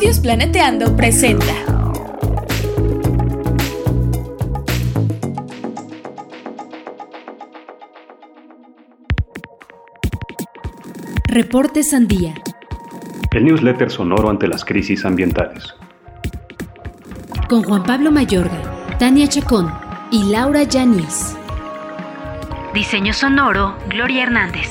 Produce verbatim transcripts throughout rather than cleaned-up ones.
Estudios Planeteando presenta Reporte Sandía, el newsletter sonoro ante las crisis ambientales. Con Juan Pablo Mayorga, Tania Chacón y Laura Yanis. Diseño sonoro, Gloria Hernández.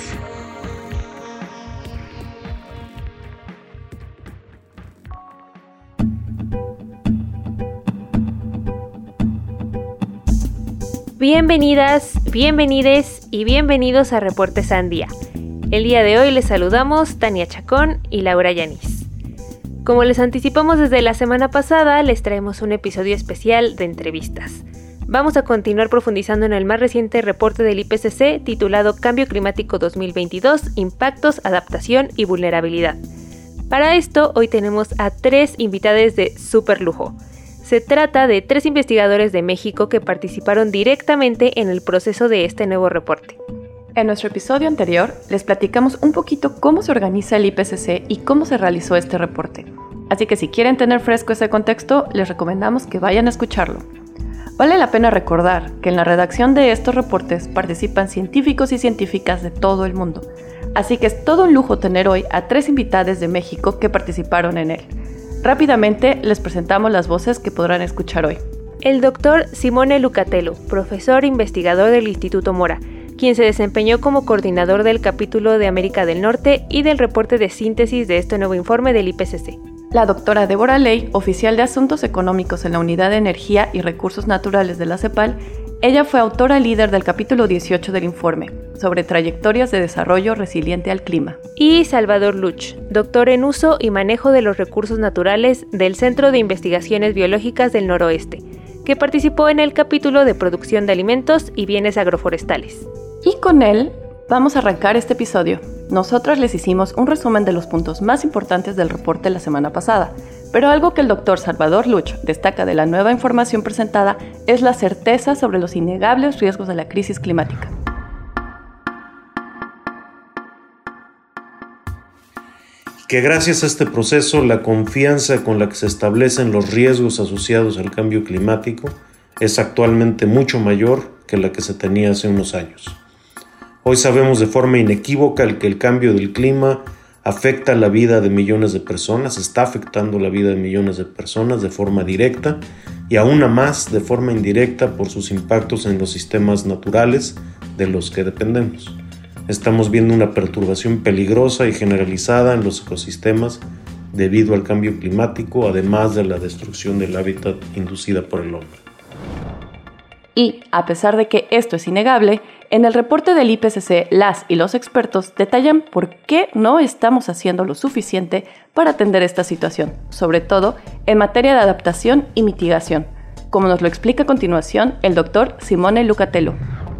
Bienvenidas, bienvenides y bienvenidos a Reporte Sandía. El día de hoy les saludamos Tania Chacón y Laura Yanis. Como les anticipamos desde la semana pasada, les traemos un episodio especial de entrevistas. Vamos a continuar profundizando en el más reciente reporte del I P C C titulado Cambio Climático dos mil veintidós, Impactos, Adaptación y Vulnerabilidad. Para esto, hoy tenemos a tres invitadas de súper lujo. Se trata de tres investigadores de México que participaron directamente en el proceso de este nuevo reporte. En nuestro episodio anterior, les platicamos un poquito cómo se organiza el I P C C y cómo se realizó este reporte. Así que si quieren tener fresco ese contexto, les recomendamos que vayan a escucharlo. Vale la pena recordar que en la redacción de estos reportes participan científicos y científicas de todo el mundo. Así que es todo un lujo tener hoy a tres invitadas de México que participaron en él. Rápidamente les presentamos las voces que podrán escuchar hoy. El doctor Simone Lucatello, profesor e investigador del Instituto Mora, quien se desempeñó como coordinador del capítulo de América del Norte y del reporte de síntesis de este nuevo informe del I P C C. La doctora Débora Ley, oficial de Asuntos Económicos en la Unidad de Energía y Recursos Naturales de la CEPAL. Ella fue autora líder del capítulo dieciocho del informe, sobre trayectorias de desarrollo resiliente al clima. Y Salvador Luch, doctor en uso y manejo de los recursos naturales del Centro de Investigaciones Biológicas del Noroeste, que participó en el capítulo de producción de alimentos y bienes agroforestales. Y con él vamos a arrancar este episodio. Nosotros les hicimos un resumen de los puntos más importantes del reporte la semana pasada, pero algo que el doctor Salvador Luch destaca de la nueva información presentada es la certeza sobre los innegables riesgos de la crisis climática. Que gracias a este proceso, la confianza con la que se establecen los riesgos asociados al cambio climático es actualmente mucho mayor que la que se tenía hace unos años. Hoy sabemos de forma inequívoca que el cambio del clima afecta la vida de millones de personas, está afectando la vida de millones de personas de forma directa y aún más de forma indirecta por sus impactos en los sistemas naturales de los que dependemos. Estamos viendo una perturbación peligrosa y generalizada en los ecosistemas debido al cambio climático, además de la destrucción del hábitat inducida por el hombre. Y, a pesar de que esto es innegable, en el reporte del I P C C, las y los expertos detallan por qué no estamos haciendo lo suficiente para atender esta situación, sobre todo en materia de adaptación y mitigación, como nos lo explica a continuación el doctor Simone Lucatello.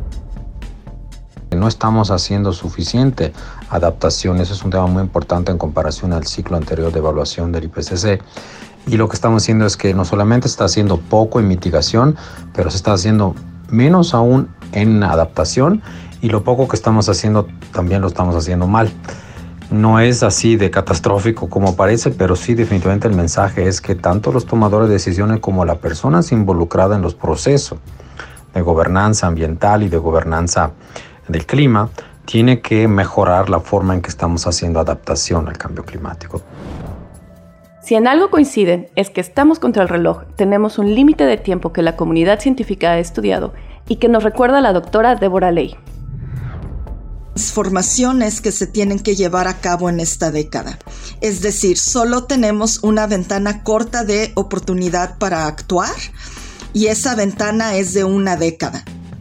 No estamos haciendo suficiente adaptación, eso es un tema muy importante en comparación al ciclo anterior de evaluación del I P C C. Y lo que estamos haciendo es que no solamente se está haciendo poco en mitigación, pero se está haciendo menos aún en adaptación, y lo poco que estamos haciendo también lo estamos haciendo mal. No es así de catastrófico como parece, pero sí definitivamente el mensaje es que tanto los tomadores de decisiones como las personas involucradas en los procesos de gobernanza ambiental y de gobernanza del clima tienen que mejorar la forma en que estamos haciendo adaptación al cambio climático. Si en algo coinciden es que estamos contra el reloj, tenemos un límite de tiempo que la comunidad científica ha estudiado y que nos recuerda la doctora Débora Ley. Transformaciones que se tienen que llevar a cabo en esta década. Es decir, solo tenemos una ventana corta de oportunidad para actuar y esa ventana es de una década.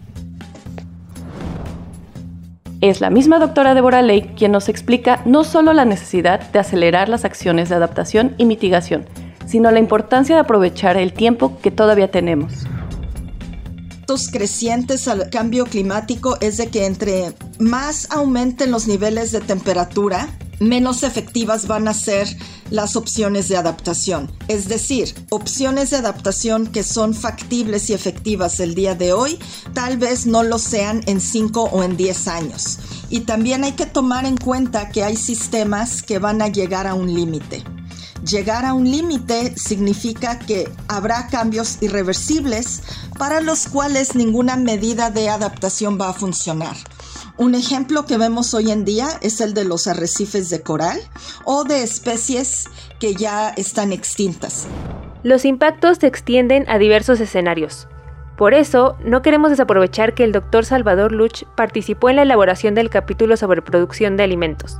Es la misma doctora Débora Ley quien nos explica no solo la necesidad de acelerar las acciones de adaptación y mitigación, sino la importancia de aprovechar el tiempo que todavía tenemos. Los crecientes al cambio climático es de que entre más aumenten los niveles de temperatura, menos efectivas van a ser las opciones de adaptación. Es decir, opciones de adaptación que son factibles y efectivas el día de hoy, tal vez no lo sean en cinco o en diez años. Y también hay que tomar en cuenta que hay sistemas que van a llegar a un límite. llegar a un límite significa que habrá cambios irreversibles para los cuales ninguna medida de adaptación va a funcionar. Un ejemplo que vemos hoy en día es el de los arrecifes de coral o de especies que ya están extintas. Los impactos se extienden a diversos escenarios. Por eso, no queremos desaprovechar que el doctor Salvador Luch participó en la elaboración del capítulo sobre producción de alimentos.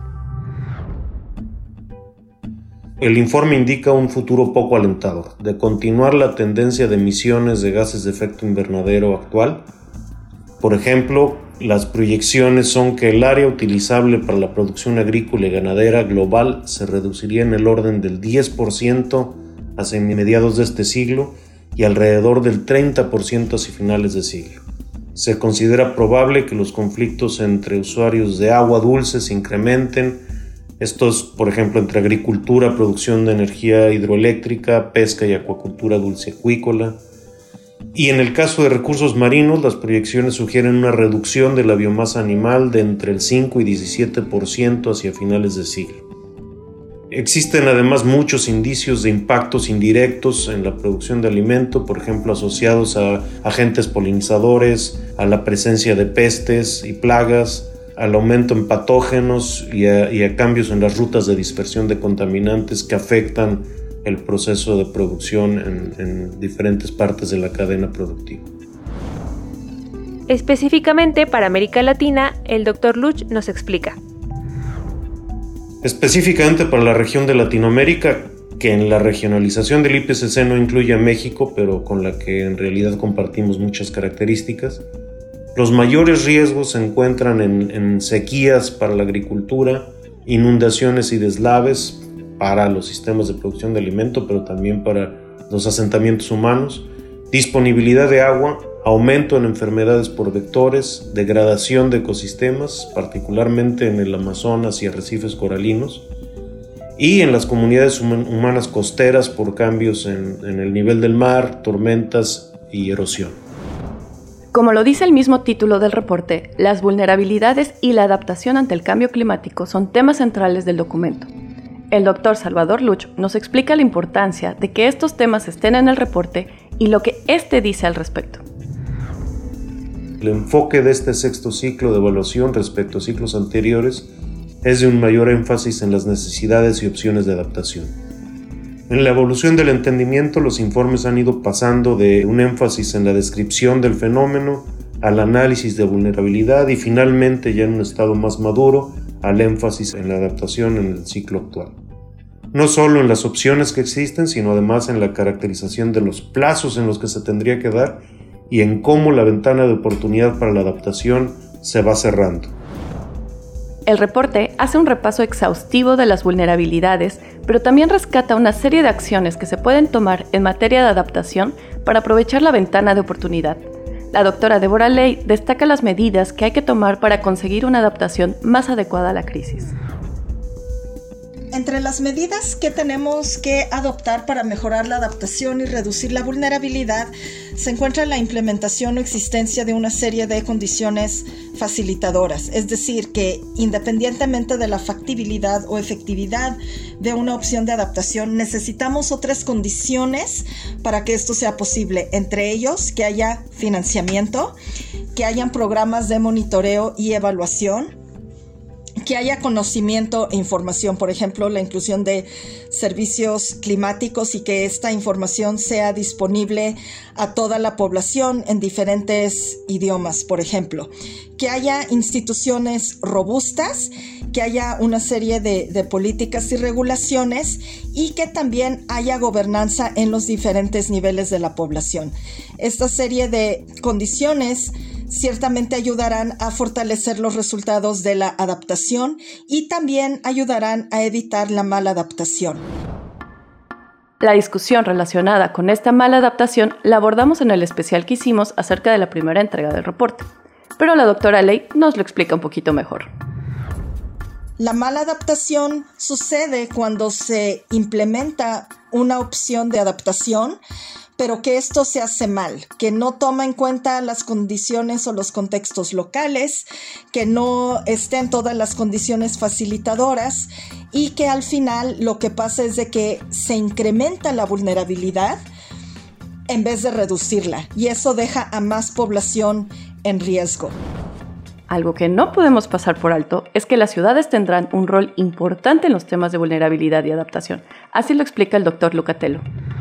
El informe indica un futuro poco alentador. De continuar la tendencia de emisiones de gases de efecto invernadero actual, por ejemplo, las proyecciones son que el área utilizable para la producción agrícola y ganadera global se reduciría en el orden del diez por ciento hacia mediados de este siglo y alrededor del treinta por ciento hacia finales de siglo. Se considera probable que los conflictos entre usuarios de agua dulce se incrementen. Estos, por ejemplo, entre agricultura, producción de energía hidroeléctrica, pesca y acuacultura dulceacuícola. Y en el caso de recursos marinos, las proyecciones sugieren una reducción de la biomasa animal de entre el cinco y diecisiete por ciento hacia finales de siglo. Existen además muchos indicios de impactos indirectos en la producción de alimento, por ejemplo, asociados a agentes polinizadores, a la presencia de pestes y plagas, al aumento en patógenos y a, y a cambios en las rutas de dispersión de contaminantes que afectan el proceso de producción en, en diferentes partes de la cadena productiva. Específicamente para América Latina, el doctor Luch nos explica. Específicamente para la región de Latinoamérica, que en la regionalización del I P C C no incluye a México, pero con la que en realidad compartimos muchas características, los mayores riesgos se encuentran en, en sequías para la agricultura, inundaciones y deslaves para los sistemas de producción de alimento, pero también para los asentamientos humanos, disponibilidad de agua, aumento en enfermedades por vectores, degradación de ecosistemas, particularmente en el Amazonas y arrecifes coralinos, y en las comunidades humanas costeras por cambios en, en el nivel del mar, tormentas y erosión. Como lo dice el mismo título del reporte, las vulnerabilidades y la adaptación ante el cambio climático son temas centrales del documento. El doctor Salvador Luch nos explica la importancia de que estos temas estén en el reporte y lo que éste dice al respecto. El enfoque de este sexto ciclo de evaluación respecto a ciclos anteriores es de un mayor énfasis en las necesidades y opciones de adaptación. En la evolución del entendimiento, los informes han ido pasando de un énfasis en la descripción del fenómeno al análisis de vulnerabilidad y finalmente, ya en un estado más maduro, al énfasis en la adaptación en el ciclo actual. No solo en las opciones que existen, sino además en la caracterización de los plazos en los que se tendría que dar y en cómo la ventana de oportunidad para la adaptación se va cerrando. El reporte hace un repaso exhaustivo de las vulnerabilidades, pero también rescata una serie de acciones que se pueden tomar en materia de adaptación para aprovechar la ventana de oportunidad. La doctora Débora Ley destaca las medidas que hay que tomar para conseguir una adaptación más adecuada a la crisis. Entre las medidas que tenemos que adoptar para mejorar la adaptación y reducir la vulnerabilidad se encuentra la implementación o existencia de una serie de condiciones facilitadoras, es decir, que independientemente de la factibilidad o efectividad de una opción de adaptación, necesitamos otras condiciones para que esto sea posible, entre ellos que haya financiamiento, que hayan programas de monitoreo y evaluación, que haya conocimiento e información, por ejemplo, la inclusión de servicios climáticos y que esta información sea disponible a toda la población en diferentes idiomas, por ejemplo, que haya instituciones robustas, que haya una serie de, de políticas y regulaciones y que también haya gobernanza en los diferentes niveles de la población. Esta serie de condiciones ciertamente ayudarán a fortalecer los resultados de la adaptación y también ayudarán a evitar la mala adaptación. La discusión relacionada con esta mala adaptación la abordamos en el especial que hicimos acerca de la primera entrega del reporte, pero la doctora Ley nos lo explica un poquito mejor. La mala adaptación sucede cuando se implementa una opción de adaptación, pero que esto se hace mal, que no toma en cuenta las condiciones o los contextos locales, que no estén todas las condiciones facilitadoras y que al final lo que pasa es de que se incrementa la vulnerabilidad en vez de reducirla, y eso deja a más población en riesgo. Algo que no podemos pasar por alto es que las ciudades tendrán un rol importante en los temas de vulnerabilidad y adaptación. Así lo explica el doctor Lucatello.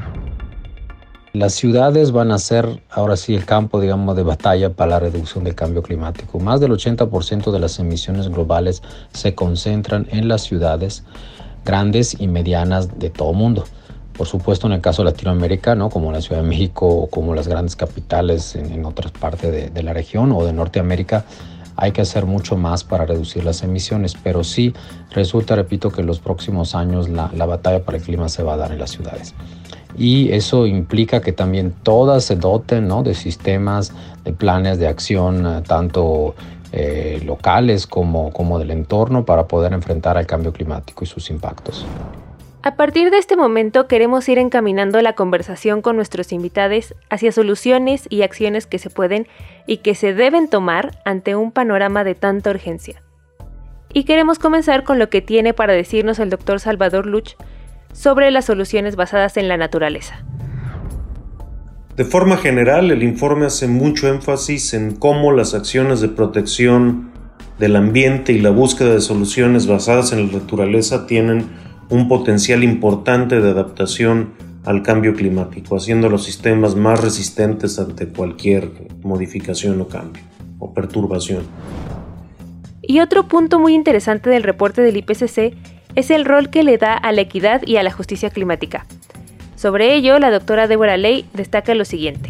Las ciudades van a ser ahora sí el campo, digamos, de batalla para la reducción del cambio climático. Más del ochenta por ciento de las emisiones globales se concentran en las ciudades grandes y medianas de todo el mundo. Por supuesto, en el caso de Latinoamérica, ¿no?, como la Ciudad de México o como las grandes capitales en, en otras partes de, de la región o de Norteamérica, hay que hacer mucho más para reducir las emisiones, pero sí resulta, repito, que en los próximos años la, la batalla para el clima se va a dar en las ciudades. Y eso implica que también todas se doten, ¿no?, de sistemas, de planes de acción, eh, tanto eh, locales como, como del entorno, para poder enfrentar al cambio climático y sus impactos. A partir de este momento queremos ir encaminando la conversación con nuestros invitados hacia soluciones y acciones que se pueden y que se deben tomar ante un panorama de tanta urgencia. Y queremos comenzar con lo que tiene para decirnos el doctor Salvador Luch sobre las soluciones basadas en la naturaleza. De forma general, el informe hace mucho énfasis en cómo las acciones de protección del ambiente y la búsqueda de soluciones basadas en la naturaleza tienen un potencial importante de adaptación al cambio climático, haciendo los sistemas más resistentes ante cualquier modificación o cambio o perturbación. Y otro punto muy interesante del reporte del I P C C es el rol que le da a la equidad y a la justicia climática. Sobre ello, la doctora Débora Ley destaca lo siguiente.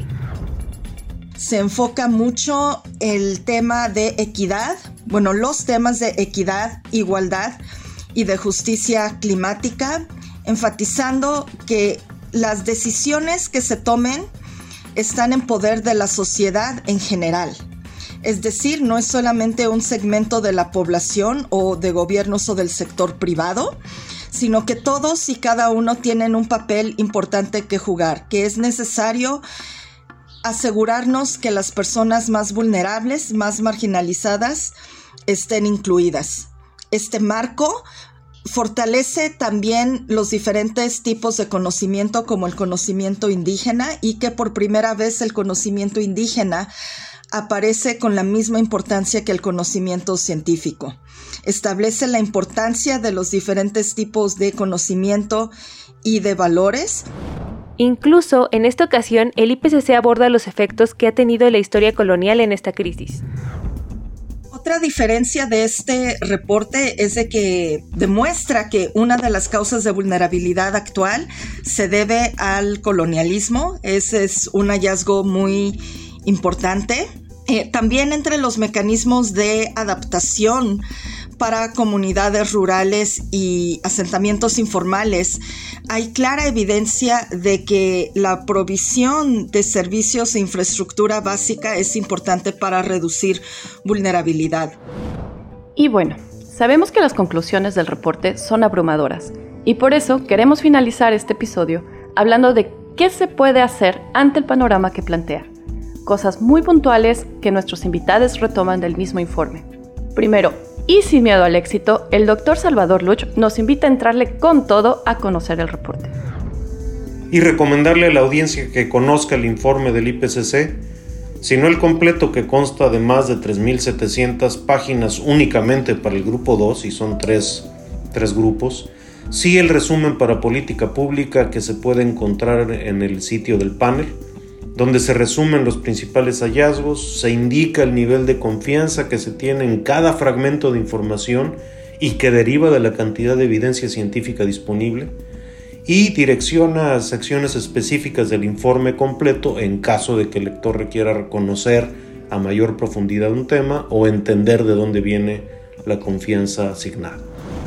Se enfoca mucho el tema de equidad, bueno, los temas de equidad, igualdad y de justicia climática, enfatizando que las decisiones que se tomen están en poder de la sociedad en general. Es decir, no es solamente un segmento de la población o de gobiernos o del sector privado, sino que todos y cada uno tienen un papel importante que jugar, que es necesario asegurarnos que las personas más vulnerables, más marginalizadas, estén incluidas. Este marco fortalece también los diferentes tipos de conocimiento, como el conocimiento indígena, y que por primera vez el conocimiento indígena aparece con la misma importancia que el conocimiento científico. Establece la importancia de los diferentes tipos de conocimiento y de valores. Incluso en esta ocasión, el I P C C aborda los efectos que ha tenido la historia colonial en esta crisis. Otra diferencia de este reporte es de que demuestra que una de las causas de vulnerabilidad actual se debe al colonialismo. Ese es un hallazgo muy importante. Eh, también entre los mecanismos de adaptación para comunidades rurales y asentamientos informales, hay clara evidencia de que la provisión de servicios e infraestructura básica es importante para reducir vulnerabilidad. Y bueno, sabemos que las conclusiones del reporte son abrumadoras, y por eso queremos finalizar este episodio hablando de qué se puede hacer ante el panorama que plantea. Cosas muy puntuales que nuestros invitados retoman del mismo informe. Primero, y sin miedo al éxito, el doctor Salvador Luch nos invita a entrarle con todo a conocer el reporte. Y recomendarle a la audiencia que conozca el informe del I P C C, sino el completo, que consta de más de tres mil setecientas páginas únicamente para el grupo dos, y son tres, tres grupos, sí el resumen para política pública, que se puede encontrar en el sitio del panel, donde se resumen los principales hallazgos, se indica el nivel de confianza que se tiene en cada fragmento de información y que deriva de la cantidad de evidencia científica disponible, y direcciona a secciones específicas del informe completo en caso de que el lector requiera conocer a mayor profundidad un tema o entender de dónde viene la confianza asignada.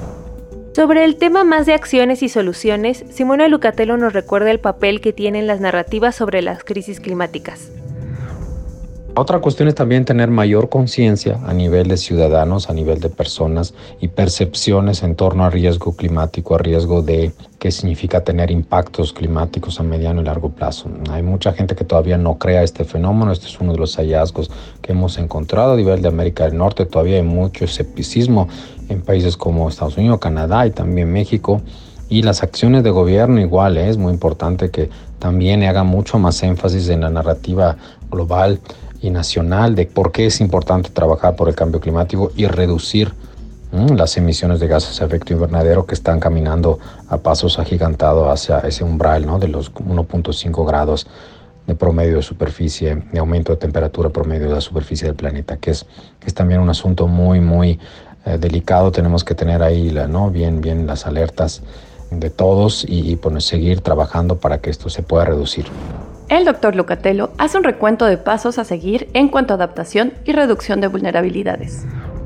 Sobre el tema más de acciones y soluciones, Simona Lucatello nos recuerda el papel que tienen las narrativas sobre las crisis climáticas. Otra cuestión es también tener mayor conciencia a nivel de ciudadanos, a nivel de personas y percepciones en torno al riesgo climático, a riesgo de qué significa tener impactos climáticos a mediano y largo plazo. Hay mucha gente que todavía no crea este fenómeno. Este es uno de los hallazgos que hemos encontrado a nivel de América del Norte. Todavía hay mucho escepticismo en países como Estados Unidos, Canadá y también México. Y las acciones de gobierno igual, ¿eh? Es muy importante que también haga mucho más énfasis en la narrativa global y nacional de por qué es importante trabajar por el cambio climático y reducir mmm, las emisiones de gases de efecto invernadero que están caminando a pasos agigantados hacia ese umbral, ¿no? De los uno punto cinco grados de promedio de superficie, de aumento de temperatura promedio de la superficie del planeta, que es, que es también un asunto muy, muy eh, delicado. Tenemos que tener ahí la, ¿no? bien, bien las alertas de todos y, y pues, seguir trabajando para que esto se pueda reducir. El doctor Lucatello hace un recuento de pasos a seguir en cuanto a adaptación y reducción de vulnerabilidades.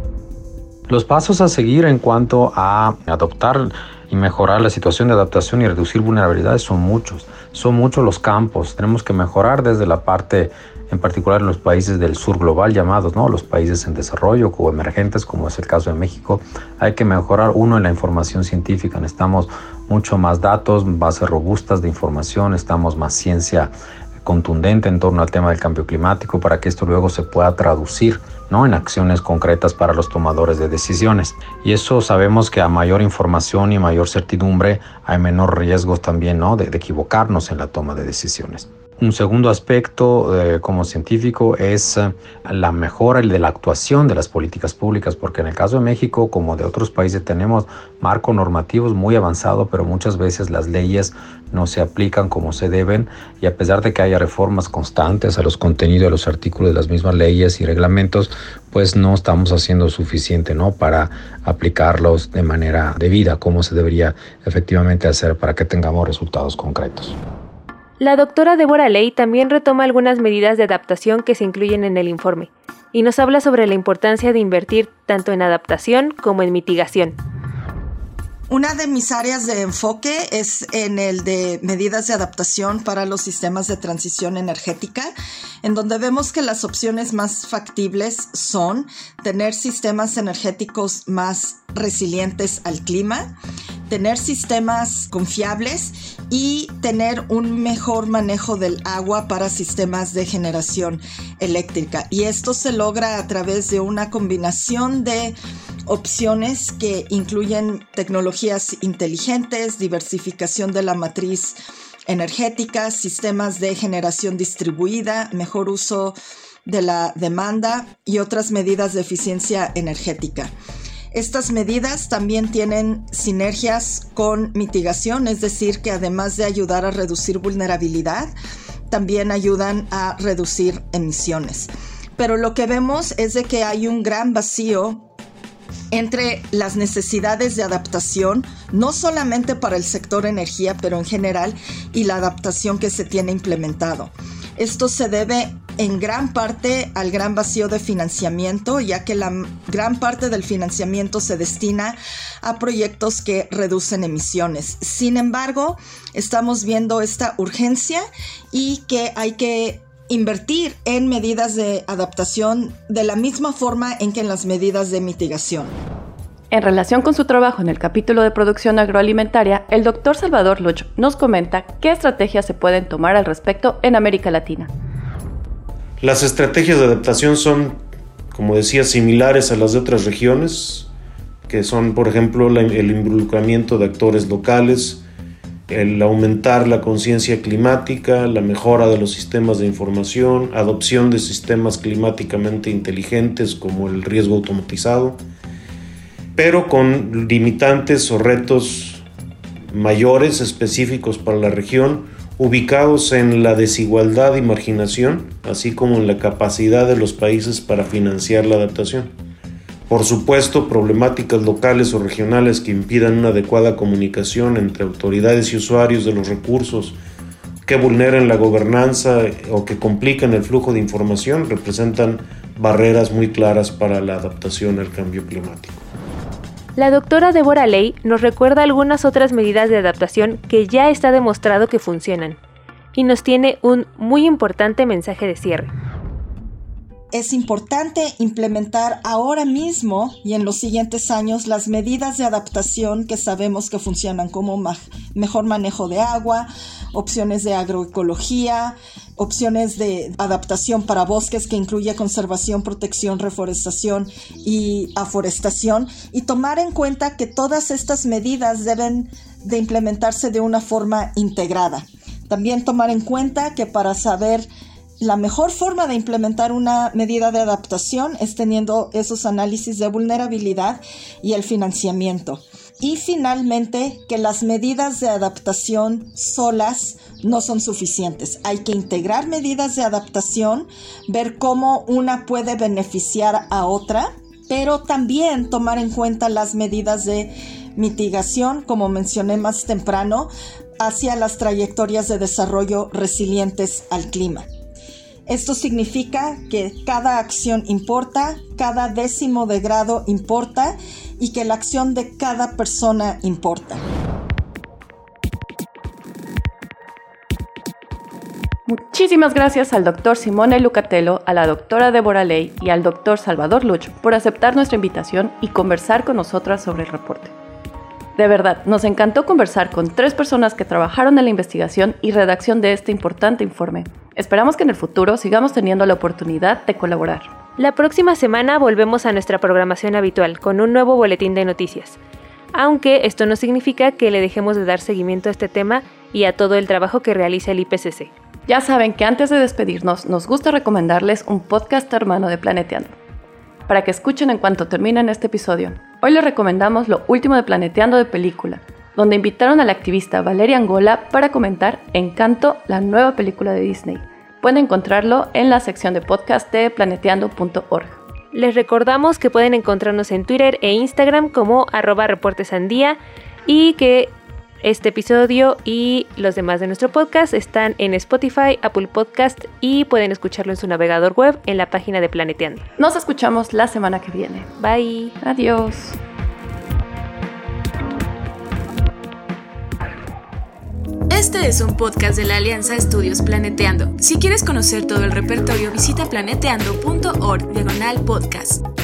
Los pasos a seguir en cuanto a adoptar y mejorar la situación de adaptación y reducir vulnerabilidades son muchos. Son muchos los campos. Tenemos que mejorar desde la parte, en particular en los países del sur global llamados, ¿no? Los países en desarrollo o emergentes, como es el caso de México. Hay que mejorar, uno, en la información científica. Necesitamos mucho más datos, bases robustas de información, necesitamos más ciencia contundente en torno al tema del cambio climático para que esto luego se pueda traducir, ¿no? en acciones concretas para los tomadores de decisiones. Y eso sabemos que a mayor información y mayor certidumbre hay menor riesgos también, ¿no? de, de equivocarnos en la toma de decisiones. Un segundo aspecto eh, como científico es eh, la mejora de la actuación de las políticas públicas, porque en el caso de México, como de otros países, tenemos marcos normativos muy avanzados, pero muchas veces las leyes no se aplican como se deben, y a pesar de que haya reformas constantes a los contenidos de los artículos de las mismas leyes y reglamentos, pues no estamos haciendo suficiente, ¿no? para aplicarlos de manera debida, como se debería efectivamente hacer para que tengamos resultados concretos. La doctora Débora Ley también retoma algunas medidas de adaptación que se incluyen en el informe y nos habla sobre la importancia de invertir tanto en adaptación como en mitigación. Una de mis áreas de enfoque es en el de medidas de adaptación para los sistemas de transición energética, en donde vemos que las opciones más factibles son tener sistemas energéticos más resilientes al clima, tener sistemas confiables y tener un mejor manejo del agua para sistemas de generación eléctrica. Y esto se logra a través de una combinación de opciones que incluyen tecnologías inteligentes, diversificación de la matriz energética, sistemas de generación distribuida, mejor uso de la demanda y otras medidas de eficiencia energética. Estas medidas también tienen sinergias con mitigación, es decir, que además de ayudar a reducir vulnerabilidad, también ayudan a reducir emisiones. Pero lo que vemos es de que hay un gran vacío entre las necesidades de adaptación, no solamente para el sector energía, pero en general, y la adaptación que se tiene implementado. Esto se debe en gran parte al gran vacío de financiamiento, ya que la gran parte del financiamiento se destina a proyectos que reducen emisiones. Sin embargo, estamos viendo esta urgencia y que hay que invertir en medidas de adaptación de la misma forma en que en las medidas de mitigación. En relación con su trabajo en el capítulo de producción agroalimentaria, el doctor Salvador Luch nos comenta qué estrategias se pueden tomar al respecto en América Latina. Las estrategias de adaptación son, como decía, similares a las de otras regiones, que son, por ejemplo, la, el involucramiento de actores locales, el aumentar la conciencia climática, la mejora de los sistemas de información, adopción de sistemas climáticamente inteligentes como el riesgo automatizado, pero con limitantes o retos mayores específicos para la región, ubicados en la desigualdad y marginación, así como en la capacidad de los países para financiar la adaptación. Por supuesto, problemáticas locales o regionales que impidan una adecuada comunicación entre autoridades y usuarios de los recursos, que vulneren la gobernanza o que complican el flujo de información, representan barreras muy claras para la adaptación al cambio climático. La doctora Débora Ley nos recuerda algunas otras medidas de adaptación que ya está demostrado que funcionan y nos tiene un muy importante mensaje de cierre. es importante implementar ahora mismo y en los siguientes años las medidas de adaptación que sabemos que funcionan, como ma- mejor manejo de agua, opciones de agroecología, opciones de adaptación para bosques que incluye conservación, protección, reforestación y aforestación, y tomar en cuenta que todas estas medidas deben de implementarse de una forma integrada. También tomar en cuenta que para saber la mejor forma de implementar una medida de adaptación es teniendo esos análisis de vulnerabilidad y el financiamiento. Y finalmente, que las medidas de adaptación solas no son suficientes. Hay que integrar medidas de adaptación, ver cómo una puede beneficiar a otra, pero también tomar en cuenta las medidas de mitigación, como mencioné más temprano, hacia las trayectorias de desarrollo resilientes al clima. Esto significa que cada acción importa, cada décimo de grado importa y que la acción de cada persona importa. Muchísimas gracias al doctor Simone Lucatello, a la doctora Débora Ley y al doctor Salvador Luch por aceptar nuestra invitación y conversar con nosotras sobre el reporte. De verdad, nos encantó conversar con tres personas que trabajaron en la investigación y redacción de este importante informe. Esperamos que en el futuro sigamos teniendo la oportunidad de colaborar. La próxima semana volvemos a nuestra programación habitual con un nuevo boletín de noticias. Aunque esto no significa que le dejemos de dar seguimiento a este tema y a todo el trabajo que realiza el I P C C. Ya saben que antes de despedirnos, nos gusta recomendarles un podcast hermano de Planeteando, para que escuchen en cuanto terminen este episodio. Hoy les recomendamos lo último de Planeteando de película, donde invitaron a la activista Valeria Angola para comentar Encanto, la nueva película de Disney. Pueden encontrarlo en la sección de podcast de planeteando punto org. Les recordamos que pueden encontrarnos en Twitter e Instagram como arroba reportesandía y que este episodio y los demás de nuestro podcast están en Spotify, Apple Podcast y pueden escucharlo en su navegador web en la página de Planeteando. Nos escuchamos la semana que viene. Bye. Adiós. Este es un podcast de la Alianza Estudios Planeteando. Si quieres conocer todo el repertorio, visita planeteando punto org diagonal podcast.